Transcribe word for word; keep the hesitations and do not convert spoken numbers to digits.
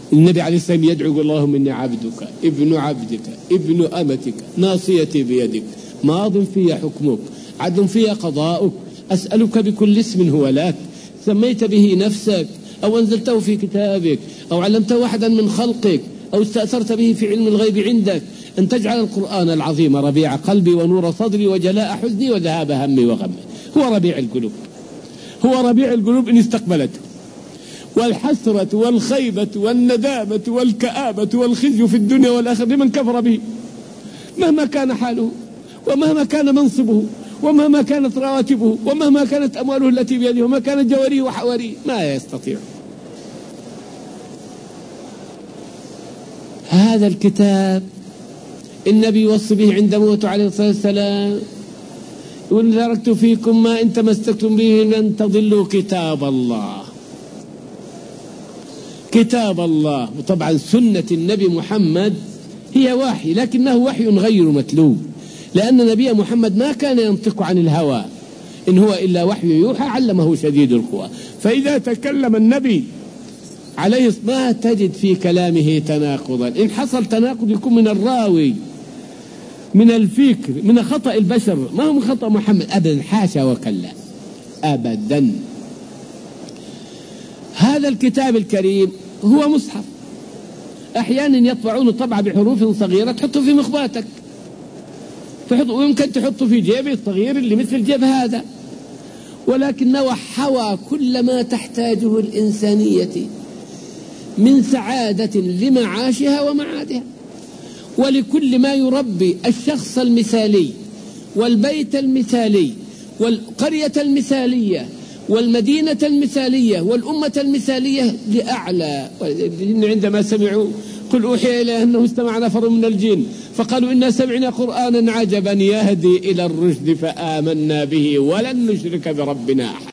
النبي عليه السلام يدعو اللهم إني عبدك ابن عبدك ابن أمتك ناصيتي بيدك ماض في حكمك عدل في قضاؤك أسألك بكل اسم هو لك سميت به نفسك أو أنزلته في كتابك أو علمته واحدا من خلقك أو استأثرت به في علم الغيب عندك أن تجعل القرآن العظيم ربيع قلبي ونور صدري وجلاء حزني وذهاب همي وغمي. هو ربيع القلوب، هو ربيع القلوب إن استقبلته. والحسرة والخيبة والندامة والكآبة والخزي في الدنيا والآخرة لمن كفر به مهما كان حاله ومهما كان منصبه ومهما كانت رواتبه ومهما كانت أمواله التي بيده وما كانت جواريه وحواريه ما يستطيع. هذا الكتاب النبي يوصي به عند موته عليه الصلاة والسلام يقول تركت فيكم ما إن تمسكتم به لن تضلوا كتاب الله، كتاب الله. وطبعا سنة النبي محمد هي وحي لكنه وحي غير متلو، لأن نبي محمد ما كان ينطق عن الهوى إن هو إلا وحي يوحى علمه شديد القوى. فإذا تكلم النبي عليه الصلاة تجد في كلامه تناقضا، إن حصل تناقض يكون من الراوي من الفكر من خطأ البشر ما هو من خطأ محمد أبدا، حاشا وكلا أبدا. هذا الكتاب الكريم هو مصحف، أحيانا يطبعون طبعة بحروف صغيرة تحطه في مخباتك تحط ويمكن تحطه في جيب الصغير اللي مثل جيب هذا، ولكنه حوى كل ما تحتاجه الإنسانية من سعادة لمعاشها ومعادها، ولكل ما يربي الشخص المثالي والبيت المثالي والقرية المثالية والمدينة المثالية والأمة المثالية لأعلى. عندما سمعوا قل أوحي إليه أنه استمع نفر من الجن فقالوا إنا سمعنا قرآنا عجبا يهدي إلى الرشد فآمنا به ولن نشرك بربنا أحد.